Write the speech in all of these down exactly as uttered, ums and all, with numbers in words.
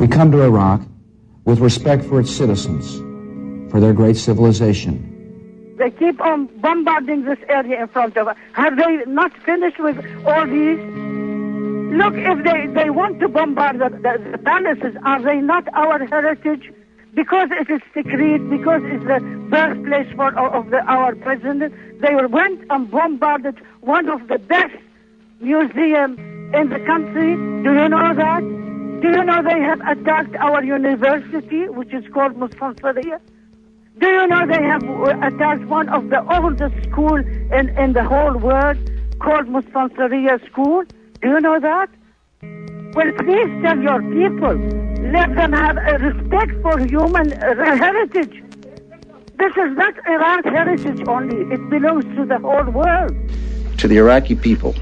We come to Iraq with respect for its citizens, for their great civilization. They keep on bombarding this area in front of us. Have they not finished with all these? Look, if they, they want to bombard the, the, the palaces, are they not our heritage? Because it is secret, because it's the birthplace for, of the, our president, they went and bombarded one of the best museums in the country. Do you know that? Do you know they have attacked our university, which is called Mustansariya? Do you know they have attacked one of the oldest schools in, in the whole world, called Mustansariya School? Do you know that? Well, please tell your people, let them have a respect for human uh, heritage. This is not Iraq's heritage only. It belongs to the whole world. To the Iraqi people,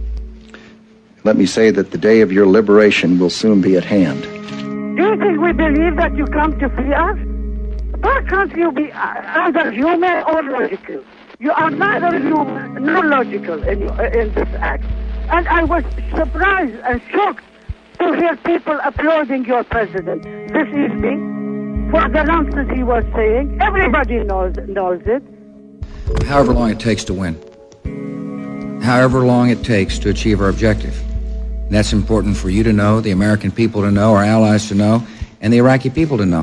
let me say that the day of your liberation will soon be at hand. Do you think we believe that you come to free us? Why can't you be either human or logical? You are neither human nor logical in, in this act. And I was surprised and shocked to hear people applauding your president this evening for the nonsense he was saying. Everybody knows knows it. However long it takes to win. However long it takes to achieve our objective. And that's important for you to know, the American people to know, our allies to know, and the Iraqi people to know.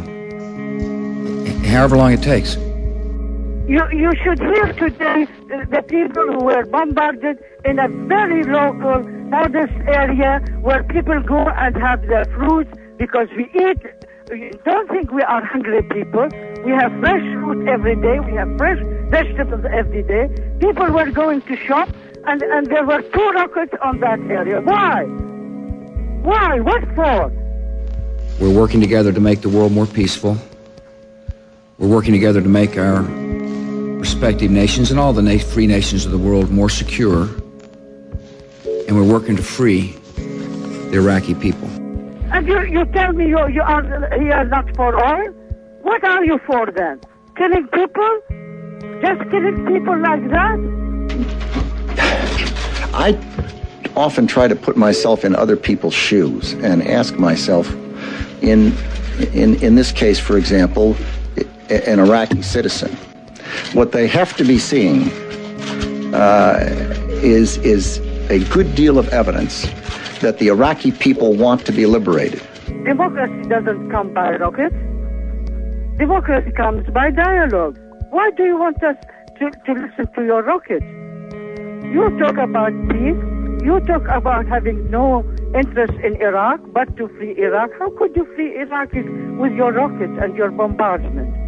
However long it takes. You you should hear today the people who were bombarded in a very local, modest area where people go and have their fruits because we eat. Don't think we are hungry people. We have fresh fruit every day. We have fresh vegetables every day. People were going to shop and, and there were two rockets on that area. Why? Why? What for? We're working together to make the world more peaceful. We're working together to make our respective nations and all the na- free nations of the world more secure. And we're working to free the Iraqi people. And you, you tell me you, you are here not for oil? What are you for then? Killing people? Just killing people like that? I often try to put myself in other people's shoes and ask myself, in in in this case, for example, an Iraqi citizen, what they have to be seeing uh, is is a good deal of evidence that the Iraqi people want to be liberated. Democracy doesn't come by rockets. Democracy comes by dialogue. Why do you want us to, to listen to your rockets? You talk about peace. You talk about having no interest in Iraq, but to free Iraq. How could you free Iraq with your rockets and your bombardment?